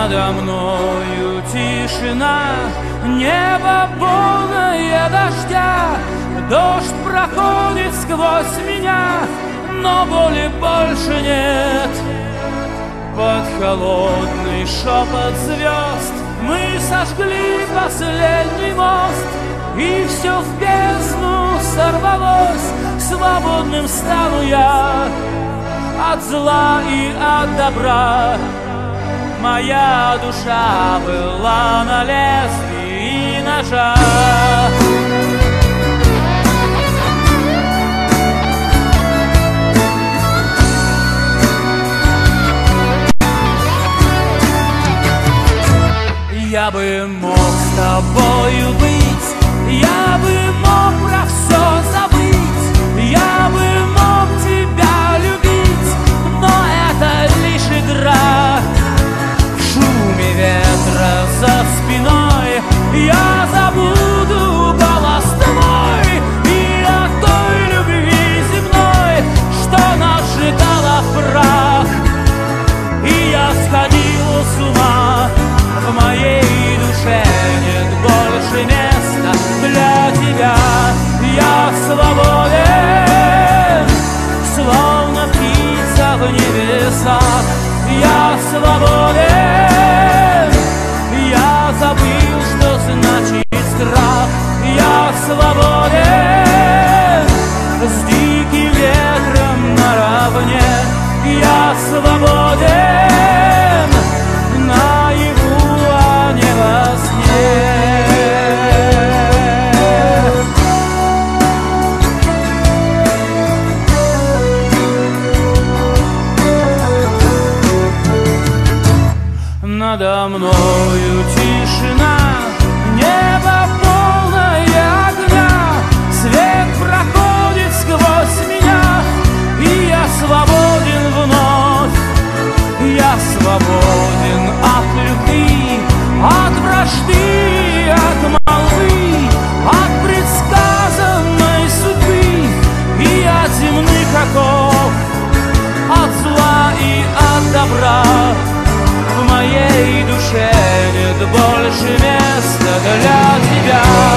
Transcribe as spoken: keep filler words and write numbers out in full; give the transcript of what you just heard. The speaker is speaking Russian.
Надо мною тишина, небо полное дождя. Дождь проходит сквозь меня, но боли больше нет. Под холодный шепот звезд мы сожгли последний мост, и все в бездну сорвалось. Свободным стану я от зла и от добра. Моя душа была на лезвии ножа. Я бы мог с тобою быть, я бы мог про все забыть, я бы мог тебя любить, но это лишь игра. В шуме ветра за спиной я забуду голос твой и о той любви земной, что нас сжигала в прах. И я сходил с ума, в моей душе нет больше места для тебя. Я свободен, словно птица в небесах. Я свободен, я забыл, что значит страх. Я свободен, с диким ветром наравне. Я свободен, наяву, а не во сне. Надо мною тишина, небо полное огня. Свет проходит сквозь меня, и я свободен вновь. Я свободен от любви, от вражды, от молвы, от предсказанной судьбы и от земных оков, от зла и от добра. В моей душе нет больше места для тебя.